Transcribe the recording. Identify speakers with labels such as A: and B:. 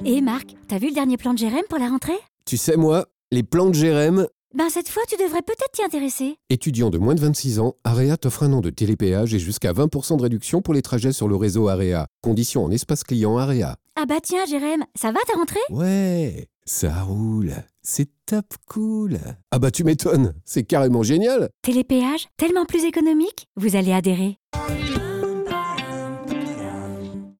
A: Et Marc, t'as vu le dernier plan de Jérém pour la rentrée?
B: Tu sais, moi, les plans de Jérém...
A: Cette fois, tu devrais peut-être t'y intéresser.
B: Étudiant de moins de 26 ans, Area t'offre un an de télépéage et jusqu'à 20% de réduction pour les trajets sur le réseau Area. Conditions en espace client Area.
A: Ah bah tiens, Jérém, ça va ta rentrée?
B: Ouais, ça roule. C'est top cool. Ah bah tu m'étonnes, c'est carrément génial.
A: Télépéage, tellement plus économique, vous allez adhérer.